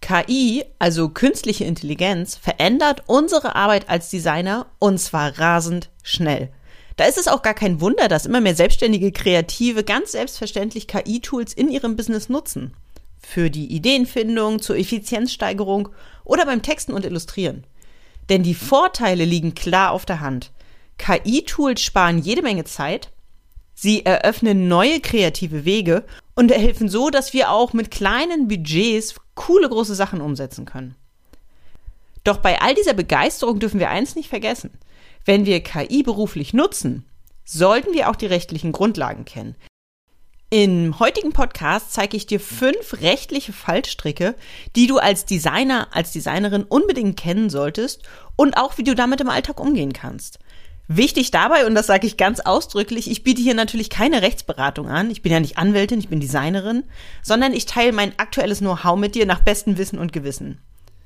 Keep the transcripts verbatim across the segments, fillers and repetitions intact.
K I, also künstliche Intelligenz, verändert unsere Arbeit als Designer und zwar rasend schnell. Da ist es auch gar kein Wunder, dass immer mehr selbstständige Kreative ganz selbstverständlich K I-Tools in ihrem Business nutzen. Für die Ideenfindung, zur Effizienzsteigerung oder beim Texten und Illustrieren. Denn die Vorteile liegen klar auf der Hand. K I-Tools sparen jede Menge Zeit, sie eröffnen neue kreative Wege und helfen so, dass wir auch mit kleinen Budgets coole große Sachen umsetzen können. Doch bei all dieser Begeisterung dürfen wir eins nicht vergessen. Wenn wir K I beruflich nutzen, sollten wir auch die rechtlichen Grundlagen kennen. Im heutigen Podcast zeige ich dir fünf rechtliche Fallstricke, die du als Designer, als Designerin unbedingt kennen solltest und auch, wie du damit im Alltag umgehen kannst. Wichtig dabei, und das sage ich ganz ausdrücklich, ich biete hier natürlich keine Rechtsberatung an. Ich bin ja nicht Anwältin, ich bin Designerin, sondern ich teile mein aktuelles Know-how mit dir nach bestem Wissen und Gewissen.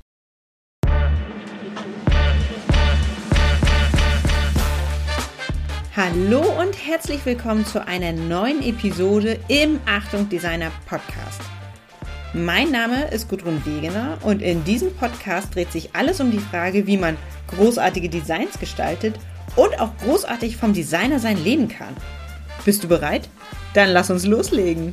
Hallo und herzlich willkommen zu einer neuen Episode im Achtung Designer Podcast. Mein Name ist Gudrun Wegener und in diesem Podcast dreht sich alles um die Frage, wie man großartige Designs gestaltet und auch großartig vom Designer sein leben kann. Bist du bereit? Dann lass uns loslegen.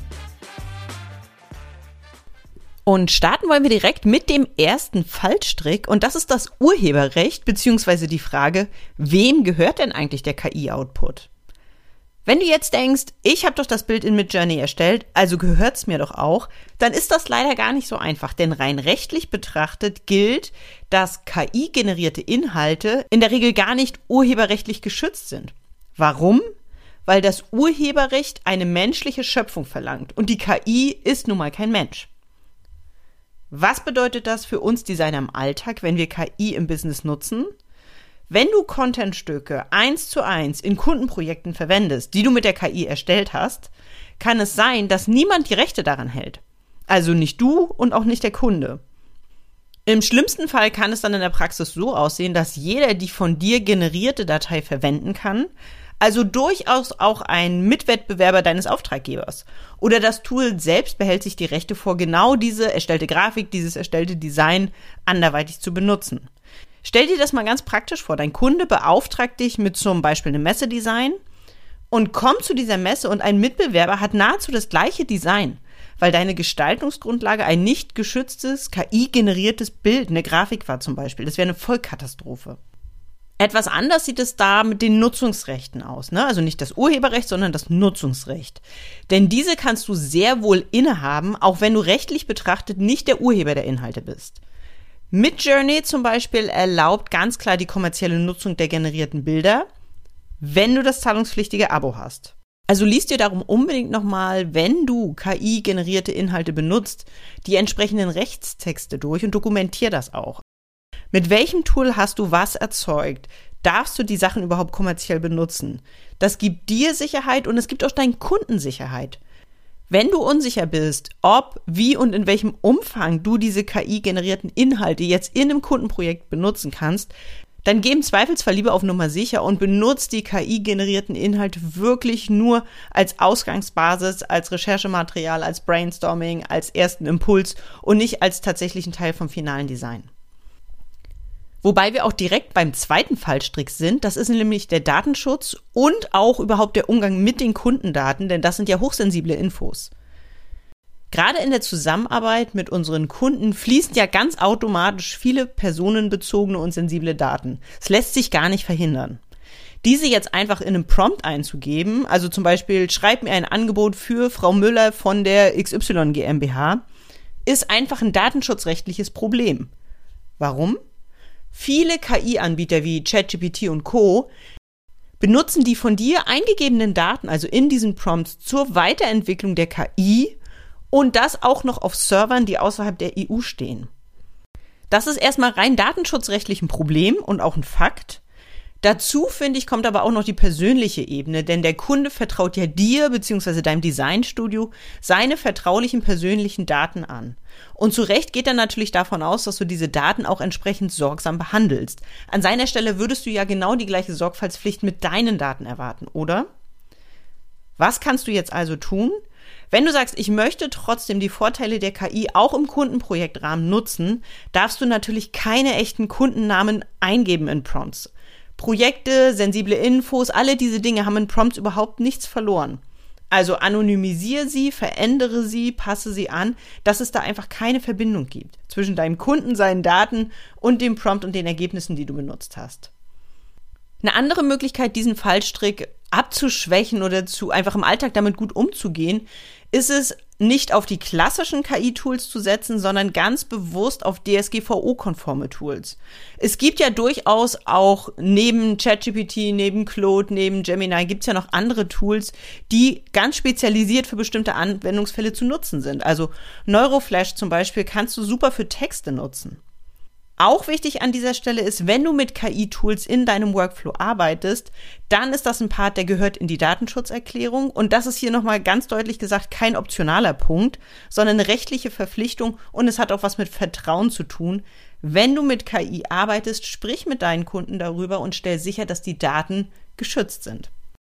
Und starten wollen wir direkt mit dem ersten Fallstrick und das ist das Urheberrecht bzw. die Frage, wem gehört denn eigentlich der K I-Output? Wenn du jetzt denkst, ich habe doch das Bild in Midjourney erstellt, also gehört's mir doch auch, dann ist das leider gar nicht so einfach, denn rein rechtlich betrachtet gilt, dass K I-generierte Inhalte in der Regel gar nicht urheberrechtlich geschützt sind. Warum? Weil das Urheberrecht eine menschliche Schöpfung verlangt und die K I ist nun mal kein Mensch. Was bedeutet das für uns Designer im Alltag, wenn wir K I im Business nutzen? Wenn du Contentstücke eins zu eins in Kundenprojekten verwendest, die du mit der K I erstellt hast, kann es sein, dass niemand die Rechte daran hält. Also nicht du und auch nicht der Kunde. Im schlimmsten Fall kann es dann in der Praxis so aussehen, dass jeder die von dir generierte Datei verwenden kann, also durchaus auch ein Mitwettbewerber deines Auftraggebers. Oder das Tool selbst behält sich die Rechte vor, genau diese erstellte Grafik, dieses erstellte Design anderweitig zu benutzen. Stell dir das mal ganz praktisch vor. Dein Kunde beauftragt dich mit zum Beispiel einem Messedesign und kommt zu dieser Messe und ein Mitbewerber hat nahezu das gleiche Design, weil deine Gestaltungsgrundlage ein nicht geschütztes, K I-generiertes Bild, eine Grafik war zum Beispiel. Das wäre eine Vollkatastrophe. Etwas anders sieht es da mit den Nutzungsrechten aus, ne? Also nicht das Urheberrecht, sondern das Nutzungsrecht. Denn diese kannst du sehr wohl innehaben, auch wenn du rechtlich betrachtet nicht der Urheber der Inhalte bist. Midjourney zum Beispiel erlaubt ganz klar die kommerzielle Nutzung der generierten Bilder, wenn du das zahlungspflichtige Abo hast. Also liest dir darum unbedingt nochmal, wenn du K I-generierte Inhalte benutzt, die entsprechenden Rechtstexte durch und dokumentier das auch. Mit welchem Tool hast du was erzeugt? Darfst du die Sachen überhaupt kommerziell benutzen? Das gibt dir Sicherheit und es gibt auch deinen Kunden Sicherheit. Wenn du unsicher bist, ob, wie und in welchem Umfang du diese K I-generierten Inhalte jetzt in einem Kundenprojekt benutzen kannst, dann geh im Zweifelsfall lieber auf Nummer sicher und benutzt die K I-generierten Inhalte wirklich nur als Ausgangsbasis, als Recherchematerial, als Brainstorming, als ersten Impuls und nicht als tatsächlichen Teil vom finalen Design. Wobei wir auch direkt beim zweiten Fallstrick sind, das ist nämlich der Datenschutz und auch überhaupt der Umgang mit den Kundendaten, denn das sind ja hochsensible Infos. Gerade in der Zusammenarbeit mit unseren Kunden fließen ja ganz automatisch viele personenbezogene und sensible Daten. Es lässt sich gar nicht verhindern. Diese jetzt einfach in einem Prompt einzugeben, also zum Beispiel, schreib mir ein Angebot für Frau Müller von der X Y GmbH, ist einfach ein datenschutzrechtliches Problem. Warum? Viele K I-Anbieter wie ChatGPT und Co. benutzen die von dir eingegebenen Daten, also in diesen Prompts, zur Weiterentwicklung der K I und das auch noch auf Servern, die außerhalb der E U stehen. Das ist erstmal rein datenschutzrechtlich ein Problem und auch ein Fakt. Dazu, finde ich, kommt aber auch noch die persönliche Ebene, denn der Kunde vertraut ja dir bzw. deinem Designstudio seine vertraulichen persönlichen Daten an. Und zu Recht geht er natürlich davon aus, dass du diese Daten auch entsprechend sorgsam behandelst. An seiner Stelle würdest du ja genau die gleiche Sorgfaltspflicht mit deinen Daten erwarten, oder? Was kannst du jetzt also tun? Wenn du sagst, ich möchte trotzdem die Vorteile der K I auch im Kundenprojektrahmen nutzen, darfst du natürlich keine echten Kundennamen eingeben in Prompts. Projekte, sensible Infos, alle diese Dinge haben in Prompts überhaupt nichts verloren. Also anonymisiere sie, verändere sie, passe sie an, dass es da einfach keine Verbindung gibt zwischen deinem Kunden, seinen Daten und dem Prompt und den Ergebnissen, die du benutzt hast. Eine andere Möglichkeit, diesen Fallstrick abzuschwächen oder zu einfach im Alltag damit gut umzugehen, ist es, nicht auf die klassischen K I-Tools zu setzen, sondern ganz bewusst auf D S G V O-konforme Tools. Es gibt ja durchaus auch neben ChatGPT, neben Claude, neben Gemini gibt es ja noch andere Tools, die ganz spezialisiert für bestimmte Anwendungsfälle zu nutzen sind. Also Neuroflash zum Beispiel kannst du super für Texte nutzen. Auch wichtig an dieser Stelle ist, wenn du mit K I-Tools in deinem Workflow arbeitest, dann ist das ein Part, der gehört in die Datenschutzerklärung. Und das ist hier nochmal ganz deutlich gesagt kein optionaler Punkt, sondern eine rechtliche Verpflichtung und es hat auch was mit Vertrauen zu tun. Wenn du mit K I arbeitest, sprich mit deinen Kunden darüber und stell sicher, dass die Daten geschützt sind.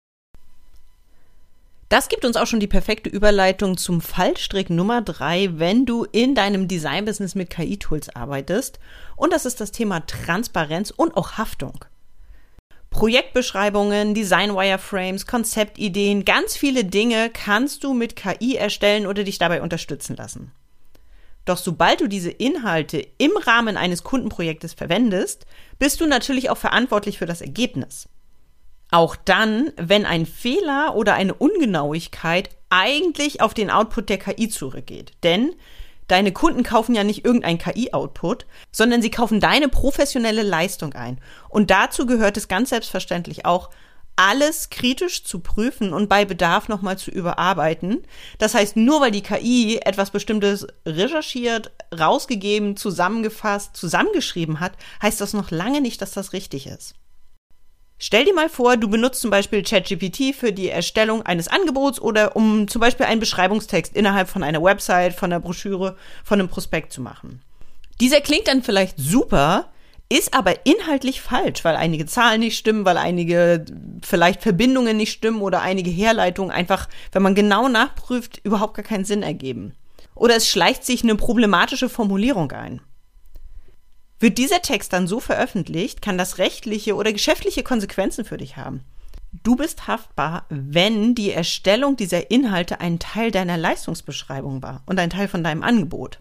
Das gibt uns auch schon die perfekte Überleitung zum Fallstrick Nummer drei, wenn du in deinem Design-Business mit K I-Tools arbeitest. Und das ist das Thema Transparenz und auch Haftung. Projektbeschreibungen, Design-Wireframes, Konzeptideen, ganz viele Dinge kannst du mit K I erstellen oder dich dabei unterstützen lassen. Doch sobald du diese Inhalte im Rahmen eines Kundenprojektes verwendest, bist du natürlich auch verantwortlich für das Ergebnis. Auch dann, wenn ein Fehler oder eine Ungenauigkeit eigentlich auf den Output der K I zurückgeht. Denn deine Kunden kaufen ja nicht irgendein K I-Output, sondern sie kaufen deine professionelle Leistung ein. Und dazu gehört es ganz selbstverständlich auch, alles kritisch zu prüfen und bei Bedarf nochmal zu überarbeiten. Das heißt, nur weil die K I etwas Bestimmtes recherchiert, rausgegeben, zusammengefasst, zusammengeschrieben hat, heißt das noch lange nicht, dass das richtig ist. Stell dir mal vor, du benutzt zum Beispiel ChatGPT für die Erstellung eines Angebots oder um zum Beispiel einen Beschreibungstext innerhalb von einer Website, von einer Broschüre, von einem Prospekt zu machen. Dieser klingt dann vielleicht super, ist aber inhaltlich falsch, weil einige Zahlen nicht stimmen, weil einige vielleicht Verbindungen nicht stimmen oder einige Herleitungen einfach, wenn man genau nachprüft, überhaupt gar keinen Sinn ergeben. Oder es schleicht sich eine problematische Formulierung ein. Wird dieser Text dann so veröffentlicht, kann das rechtliche oder geschäftliche Konsequenzen für dich haben. Du bist haftbar, wenn die Erstellung dieser Inhalte ein Teil deiner Leistungsbeschreibung war und ein Teil von deinem Angebot.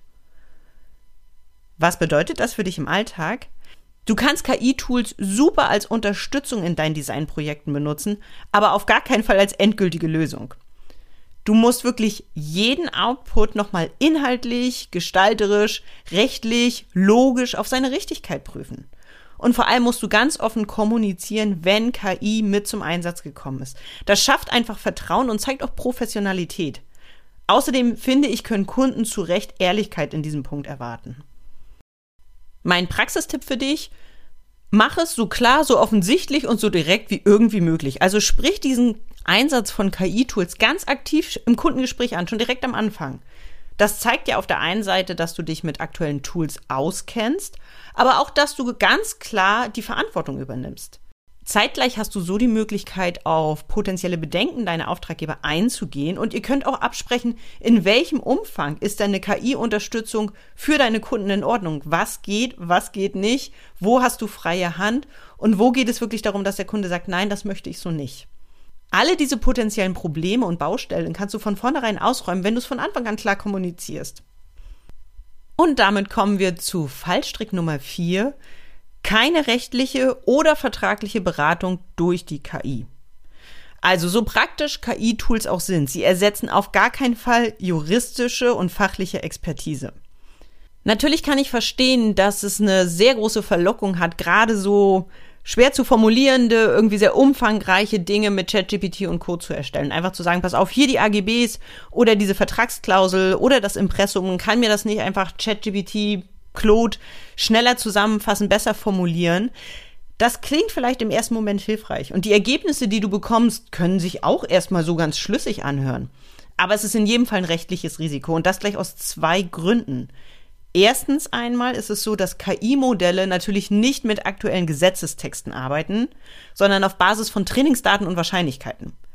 Was bedeutet das für dich im Alltag? Du kannst K I-Tools super als Unterstützung in deinen Designprojekten benutzen, aber auf gar keinen Fall als endgültige Lösung. Du musst wirklich jeden Output nochmal inhaltlich, gestalterisch, rechtlich, logisch auf seine Richtigkeit prüfen. Und vor allem musst du ganz offen kommunizieren, wenn K I mit zum Einsatz gekommen ist. Das schafft einfach Vertrauen und zeigt auch Professionalität. Außerdem finde ich, können Kunden zu Recht Ehrlichkeit in diesem Punkt erwarten. Mein Praxistipp für dich: Mach es so klar, so offensichtlich und so direkt wie irgendwie möglich. Also sprich diesen Einsatz von K I-Tools ganz aktiv im Kundengespräch an, schon direkt am Anfang. Das zeigt ja auf der einen Seite, dass du dich mit aktuellen Tools auskennst, aber auch, dass du ganz klar die Verantwortung übernimmst. Zeitgleich hast du so die Möglichkeit, auf potenzielle Bedenken deiner Auftraggeber einzugehen und ihr könnt auch absprechen, in welchem Umfang ist deine K I-Unterstützung für deine Kunden in Ordnung. Was geht, was geht nicht, wo hast du freie Hand und wo geht es wirklich darum, dass der Kunde sagt, nein, das möchte ich so nicht. Alle diese potenziellen Probleme und Baustellen kannst du von vornherein ausräumen, wenn du es von Anfang an klar kommunizierst. Und damit kommen wir zu Fallstrick Nummer vier. Keine rechtliche oder vertragliche Beratung durch die K I. Also so praktisch K I-Tools auch sind, sie ersetzen auf gar keinen Fall juristische und fachliche Expertise. Natürlich kann ich verstehen, dass es eine sehr große Verlockung hat, gerade so schwer zu formulierende, irgendwie sehr umfangreiche Dinge mit ChatGPT und Co. zu erstellen. Einfach zu sagen, pass auf, hier die A G Bs oder diese Vertragsklausel oder das Impressum, kann mir das nicht einfach ChatGPT, Claude schneller zusammenfassen, besser formulieren. Das klingt vielleicht im ersten Moment hilfreich. Und die Ergebnisse, die du bekommst, können sich auch erstmal so ganz schlüssig anhören. Aber es ist in jedem Fall ein rechtliches Risiko. Und das gleich aus zwei Gründen. Erstens einmal ist es so, dass K I-Modelle natürlich nicht mit aktuellen Gesetzestexten arbeiten, sondern auf Basis von Trainingsdaten und Wahrscheinlichkeiten.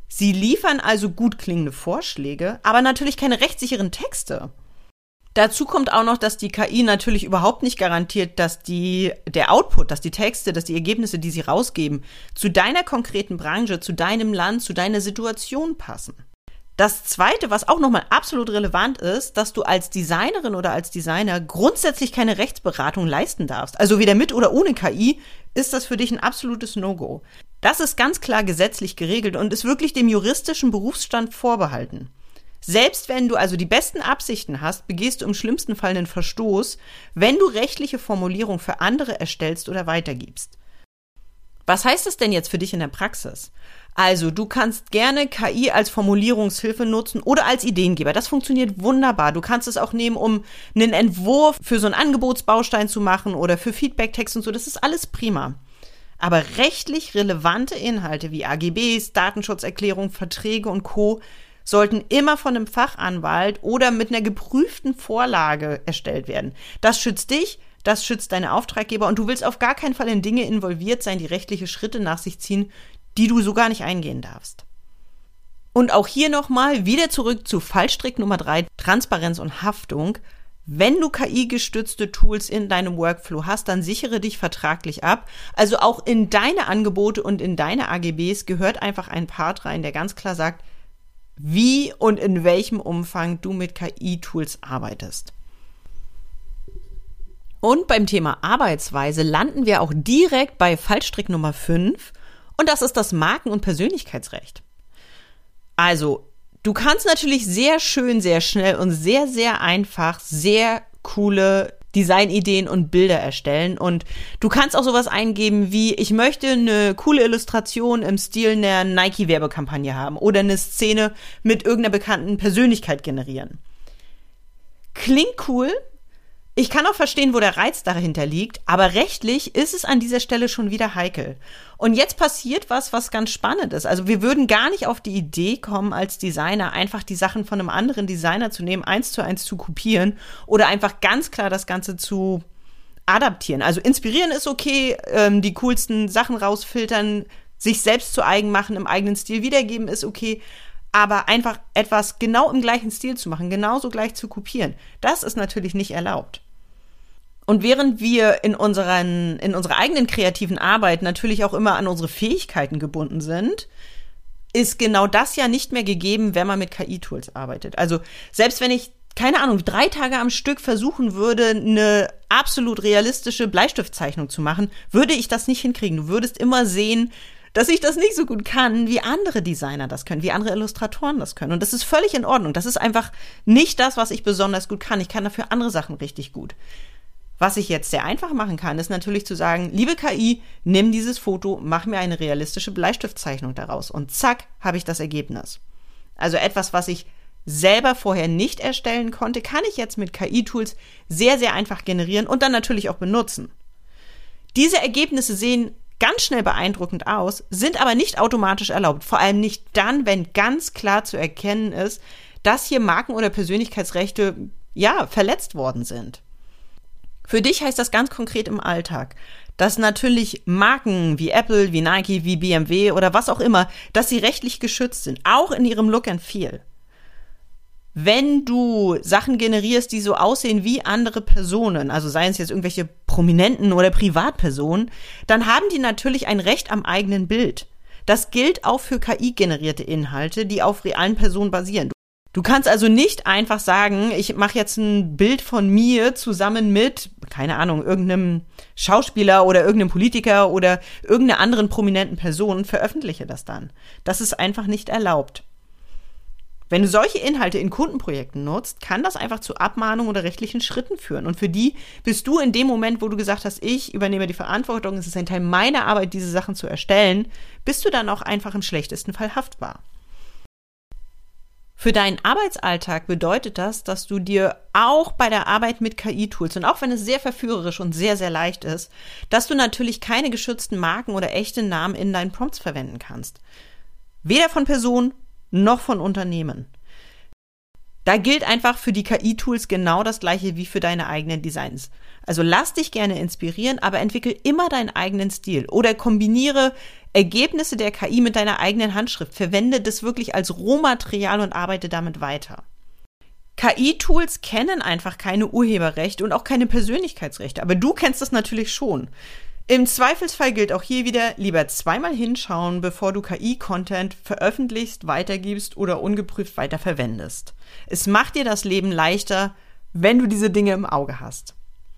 Sie liefern also gut klingende Vorschläge, aber natürlich keine rechtssicheren Texte. Dazu kommt auch noch, dass die K I natürlich überhaupt nicht garantiert, dass die, der Output, dass die Texte, dass die Ergebnisse, die sie rausgeben, zu deiner konkreten Branche, zu deinem Land, zu deiner Situation passen. Das Zweite, was auch nochmal absolut relevant ist, dass du als Designerin oder als Designer grundsätzlich keine Rechtsberatung leisten darfst. Also weder mit oder ohne K I ist das für dich ein absolutes No-Go. Das ist ganz klar gesetzlich geregelt und ist wirklich dem juristischen Berufsstand vorbehalten. Selbst wenn du also die besten Absichten hast, begehst du im schlimmsten Fall einen Verstoß, wenn du rechtliche Formulierung für andere erstellst oder weitergibst. Was heißt das denn jetzt für dich in der Praxis? Also, du kannst gerne K I als Formulierungshilfe nutzen oder als Ideengeber. Das funktioniert wunderbar. Du kannst es auch nehmen, um einen Entwurf für so einen Angebotsbaustein zu machen oder für Feedback-Text und so. Das ist alles prima. Aber rechtlich relevante Inhalte wie A G Bs, Datenschutzerklärung, Verträge und Co. sollten immer von einem Fachanwalt oder mit einer geprüften Vorlage erstellt werden. Das schützt dich, das schützt deine Auftraggeber und du willst auf gar keinen Fall in Dinge involviert sein, die rechtliche Schritte nach sich ziehen, die du so gar nicht eingehen darfst. Und auch hier nochmal wieder zurück zu Fallstrick Nummer drei, Transparenz und Haftung. Wenn du K I-gestützte Tools in deinem Workflow hast, dann sichere dich vertraglich ab. Also auch in deine Angebote und in deine A G Bs gehört einfach ein Part rein, der ganz klar sagt, wie und in welchem Umfang du mit K I-Tools arbeitest. Und beim Thema Arbeitsweise landen wir auch direkt bei Fallstrick Nummer fünf und das ist das Marken- und Persönlichkeitsrecht. Also, du kannst natürlich sehr schön, sehr schnell und sehr, sehr einfach sehr coole Designideen und Bilder erstellen und du kannst auch sowas eingeben wie, ich möchte eine coole Illustration im Stil einer Nike-Werbekampagne haben oder eine Szene mit irgendeiner bekannten Persönlichkeit generieren. Klingt cool. Ich kann auch verstehen, wo der Reiz dahinter liegt, aber rechtlich ist es an dieser Stelle schon wieder heikel. Und jetzt passiert was, was ganz spannend ist. Also wir würden gar nicht auf die Idee kommen, als Designer einfach die Sachen von einem anderen Designer zu nehmen, eins zu eins zu kopieren oder einfach ganz klar das Ganze zu adaptieren. Also inspirieren ist okay, ähm, die coolsten Sachen rausfiltern, sich selbst zu eigen machen, im eigenen Stil wiedergeben ist okay, aber einfach etwas genau im gleichen Stil zu machen, genauso gleich zu kopieren, das ist natürlich nicht erlaubt. Und während wir in unseren, in unserer eigenen kreativen Arbeit natürlich auch immer an unsere Fähigkeiten gebunden sind, ist genau das ja nicht mehr gegeben, wenn man mit K I-Tools arbeitet. Also selbst wenn ich, keine Ahnung, drei Tage am Stück versuchen würde, eine absolut realistische Bleistiftzeichnung zu machen, würde ich das nicht hinkriegen. Du würdest immer sehen, dass ich das nicht so gut kann, wie andere Designer das können, wie andere Illustratoren das können. Und das ist völlig in Ordnung. Das ist einfach nicht das, was ich besonders gut kann. Ich kann dafür andere Sachen richtig gut. Was ich jetzt sehr einfach machen kann, ist natürlich zu sagen, liebe K I, nimm dieses Foto, mach mir eine realistische Bleistiftzeichnung daraus. Und zack, habe ich das Ergebnis. Also etwas, was ich selber vorher nicht erstellen konnte, kann ich jetzt mit K I-Tools sehr, sehr einfach generieren und dann natürlich auch benutzen. Diese Ergebnisse sehen ganz schnell beeindruckend aus, sind aber nicht automatisch erlaubt. Vor allem nicht dann, wenn ganz klar zu erkennen ist, dass hier Marken- oder Persönlichkeitsrechte, ja, verletzt worden sind. Für dich heißt das ganz konkret im Alltag, dass natürlich Marken wie Apple, wie Nike, wie B M W oder was auch immer, dass sie rechtlich geschützt sind, auch in ihrem Look and Feel. Wenn du Sachen generierst, die so aussehen wie andere Personen, also seien es jetzt irgendwelche Prominenten oder Privatpersonen, dann haben die natürlich ein Recht am eigenen Bild. Das gilt auch für K I-generierte Inhalte, die auf realen Personen basieren. Du kannst also nicht einfach sagen, ich mache jetzt ein Bild von mir zusammen mit, keine Ahnung, irgendeinem Schauspieler oder irgendeinem Politiker oder irgendeiner anderen prominenten Person, veröffentliche das dann. Das ist einfach nicht erlaubt. Wenn du solche Inhalte in Kundenprojekten nutzt, kann das einfach zu Abmahnungen oder rechtlichen Schritten führen. Und für die bist du in dem Moment, wo du gesagt hast, ich übernehme die Verantwortung, es ist ein Teil meiner Arbeit, diese Sachen zu erstellen, bist du dann auch einfach im schlechtesten Fall haftbar. Für deinen Arbeitsalltag bedeutet das, dass du dir auch bei der Arbeit mit K I-Tools und auch wenn es sehr verführerisch und sehr, sehr leicht ist, dass du natürlich keine geschützten Marken oder echte Namen in deinen Prompts verwenden kannst. Weder von Personen noch von Unternehmen. Da gilt einfach für die K I-Tools genau das Gleiche wie für deine eigenen Designs. Also lass dich gerne inspirieren, aber entwickel immer deinen eigenen Stil oder kombiniere Ergebnisse der K I mit deiner eigenen Handschrift. Verwende das wirklich als Rohmaterial und arbeite damit weiter. K I-Tools kennen einfach keine Urheberrechte und auch keine Persönlichkeitsrechte, aber du kennst das natürlich schon. Im Zweifelsfall gilt auch hier wieder, lieber zweimal hinschauen, bevor du K I-Content veröffentlichst, weitergibst oder ungeprüft weiterverwendest. Es macht dir das Leben leichter, wenn du diese Dinge im Auge hast.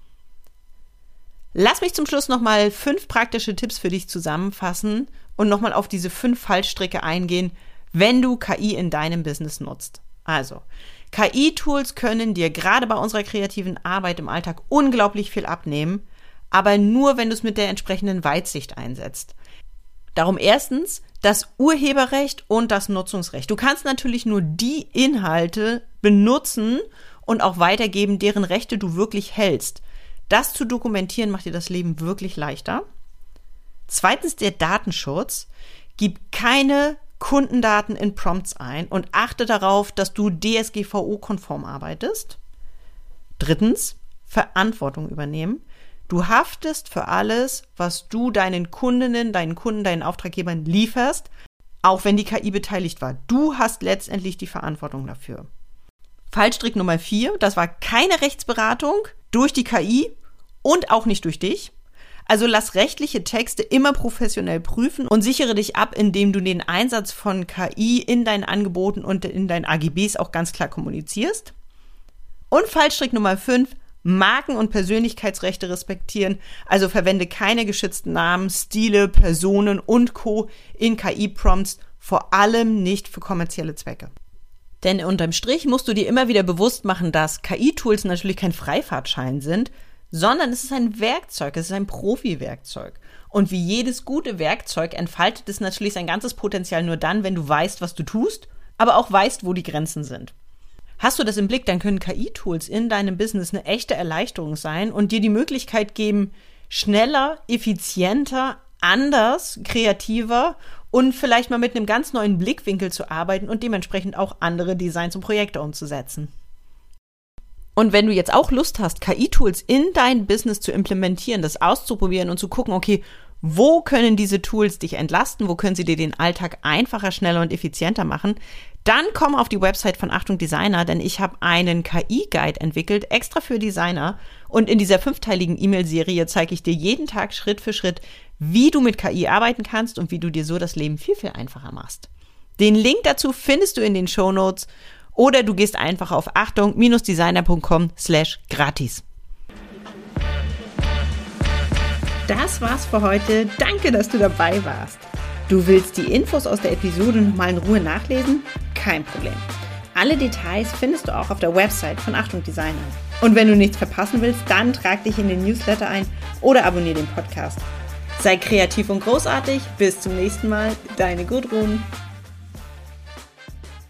Lass mich zum Schluss nochmal fünf praktische Tipps für dich zusammenfassen und nochmal auf diese fünf Fallstricke eingehen, wenn du K I in deinem Business nutzt. Also, K I-Tools können dir gerade bei unserer kreativen Arbeit im Alltag unglaublich viel abnehmen, aber nur, wenn du es mit der entsprechenden Weitsicht einsetzt. Darum erstens das Urheberrecht und das Nutzungsrecht. Du kannst natürlich nur die Inhalte benutzen und auch weitergeben, deren Rechte du wirklich hältst. Das zu dokumentieren macht dir das Leben wirklich leichter. Zweitens der Datenschutz. Gib keine Kundendaten in Prompts ein und achte darauf, dass du D S G V O-konform arbeitest. Drittens Verantwortung übernehmen. Du haftest für alles, was du deinen Kundinnen, deinen Kunden, deinen Auftraggebern lieferst, auch wenn die K I beteiligt war. Du hast letztendlich die Verantwortung dafür. Fallstrick Nummer vier, das war keine Rechtsberatung durch die K I und auch nicht durch dich. Also lass rechtliche Texte immer professionell prüfen und sichere dich ab, indem du den Einsatz von K I in deinen Angeboten und in deinen A G Bs auch ganz klar kommunizierst. Und Fallstrick Nummer fünf, Marken- und Persönlichkeitsrechte respektieren, also verwende keine geschützten Namen, Stile, Personen und Co. in K I-Prompts, vor allem nicht für kommerzielle Zwecke. Denn unterm Strich musst du dir immer wieder bewusst machen, dass K I-Tools natürlich kein Freifahrtschein sind, sondern es ist ein Werkzeug, es ist ein Profi-Werkzeug. Und wie jedes gute Werkzeug entfaltet es natürlich sein ganzes Potenzial nur dann, wenn du weißt, was du tust, aber auch weißt, wo die Grenzen sind. Hast du das im Blick, dann können K I-Tools in deinem Business eine echte Erleichterung sein und dir die Möglichkeit geben, schneller, effizienter, anders, kreativer und vielleicht mal mit einem ganz neuen Blickwinkel zu arbeiten und dementsprechend auch andere Designs und Projekte umzusetzen. Und wenn du jetzt auch Lust hast, K I-Tools in dein Business zu implementieren, das auszuprobieren und zu gucken, okay, wo können diese Tools dich entlasten, wo können sie dir den Alltag einfacher, schneller und effizienter machen, dann komm auf die Website von Achtung Designer, denn ich habe einen K I-Guide entwickelt, extra für Designer. Und in dieser fünfteiligen E-Mail-Serie zeige ich dir jeden Tag Schritt für Schritt, wie du mit K I arbeiten kannst und wie du dir so das Leben viel, viel einfacher machst. Den Link dazu findest du in den Shownotes oder du gehst einfach auf achtung-designer.com slash gratis. Das war's für heute. Danke, dass du dabei warst. Du willst die Infos aus der Episode nochmal in Ruhe nachlesen? Kein Problem. Alle Details findest du auch auf der Website von Achtung Designer. Und wenn du nichts verpassen willst, dann trag dich in den Newsletter ein oder abonniere den Podcast. Sei kreativ und großartig. Bis zum nächsten Mal. Deine Gudrun.